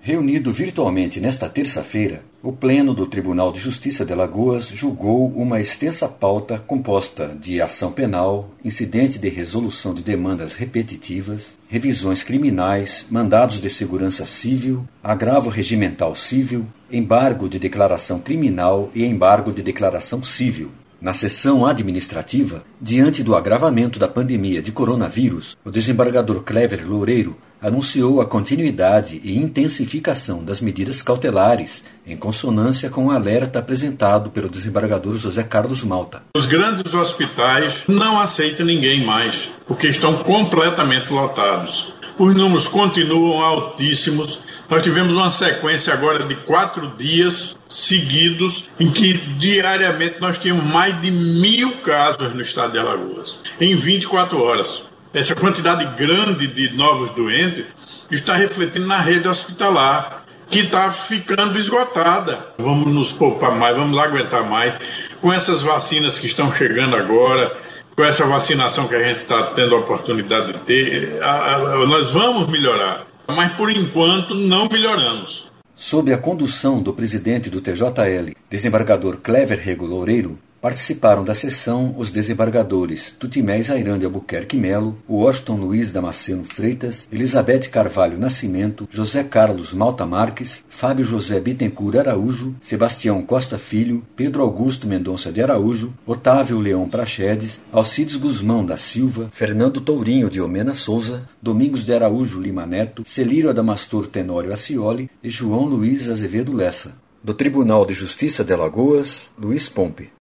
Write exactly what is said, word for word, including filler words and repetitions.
Reunido virtualmente nesta terça-feira, o Pleno do Tribunal de Justiça de Alagoas julgou uma extensa pauta composta de ação penal, incidente de resolução de demandas repetitivas, revisões criminais, mandados de segurança civil, agravo regimental civil, embargo de declaração criminal e embargo de declaração civil. Na sessão administrativa, diante do agravamento da pandemia de coronavírus, o desembargador Clever Loureiro anunciou a continuidade e intensificação das medidas cautelares, em consonância com o alerta apresentado pelo desembargador José Carlos Malta. Os grandes hospitais não aceitam ninguém mais, porque estão completamente lotados. Os números continuam altíssimos. Nós tivemos uma sequência agora de quatro dias seguidos, em que diariamente nós tínhamos mais de mil casos no estado de Alagoas, em vinte e quatro horas. Essa quantidade grande de novos doentes está refletindo na rede hospitalar, que está ficando esgotada. Vamos nos poupar mais, vamos aguentar mais. Com essas vacinas que estão chegando agora, com essa vacinação que a gente está tendo a oportunidade de ter, a, a, nós vamos melhorar. Mas, por enquanto, não melhoramos. Sob a condução do presidente do T J L, desembargador Clever Rego Loureiro, participaram da sessão os desembargadores Tutimés Airande Albuquerque Melo, Washington Luiz Damasceno Freitas, Elizabeth Carvalho Nascimento, José Carlos Malta Marques, Fábio José Bittencourt Araújo, Sebastião Costa Filho, Pedro Augusto Mendonça de Araújo, Otávio Leão Praxedes, Alcides Guzmão da Silva, Fernando Tourinho de Omena Souza, Domingos de Araújo Lima Neto, Celírio Adamastor Tenório Acioli e João Luiz Azevedo Lessa. Do Tribunal de Justiça de Alagoas, Luiz Pompe.